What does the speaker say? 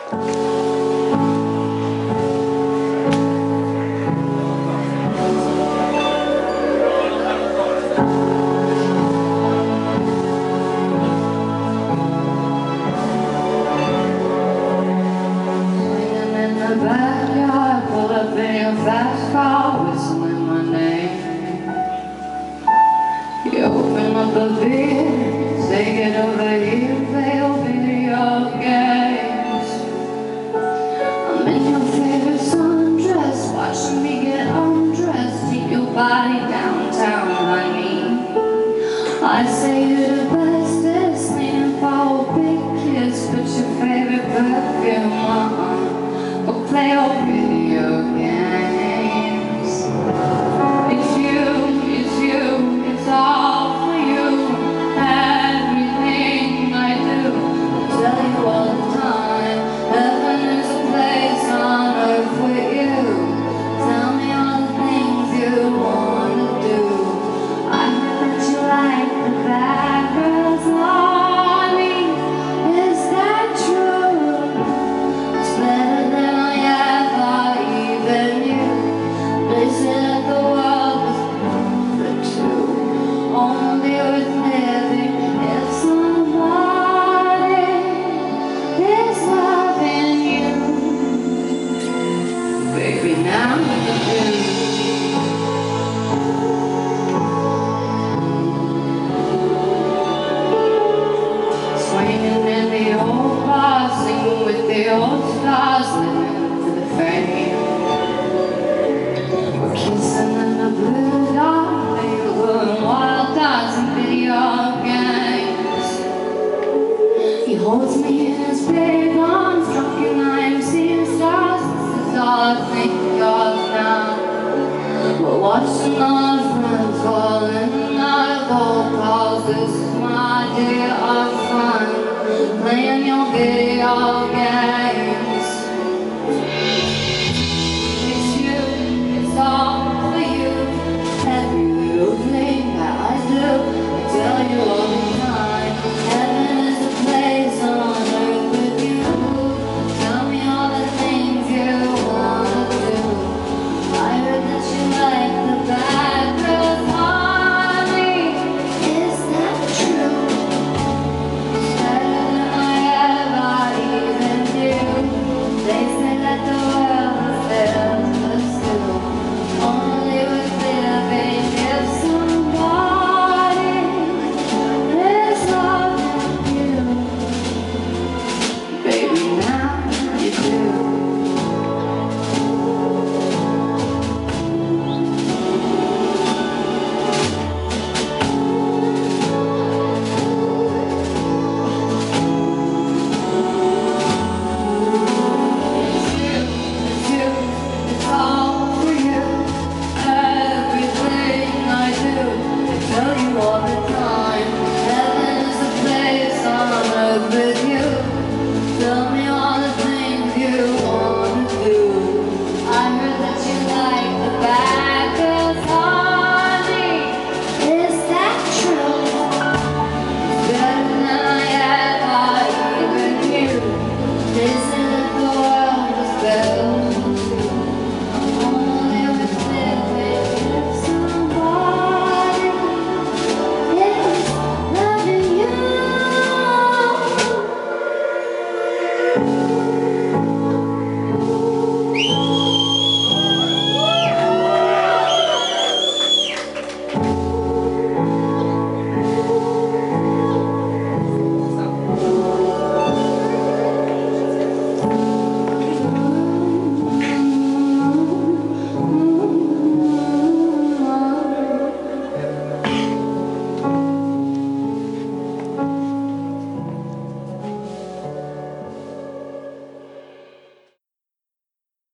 Backyard, pull up in your fast car, whistling my name. You open up a beer, say get over here, play old video games. I'm in your favorite sundress, watching me get undressed, take your body downtown, honey. I say you're the bestest, leaning for a big kiss, put your favorite perfume on. Play old video games. It's you, it's all for you. Everything I do, I tell you all the time. Heaven is a place on earth with you. Tell me all the things you wanna do. I heard that you like the bad girls, honey. Is that true? It's better than they said the world was perfect too. Only worth living if somebody is loving you. Baby, now you do. Swinging in the old bar, singing with the old stars, living for the fame. Kissing in the blue dark, doing wild dancing video games. He holds me in his big arms, drunk and I'm seeing stars. This is all I think of now. We're watching our friends falling out of old calls. This is my day of fun, playing your video games. Tell you all the time, heaven is the place on earth with you. Tell me all the things you wanna do. I heard that you like the bad girls, honey. Is that true? It's better than I ever even knew. They say that the world is theirs, but still, only with living if somebody with you. Tell me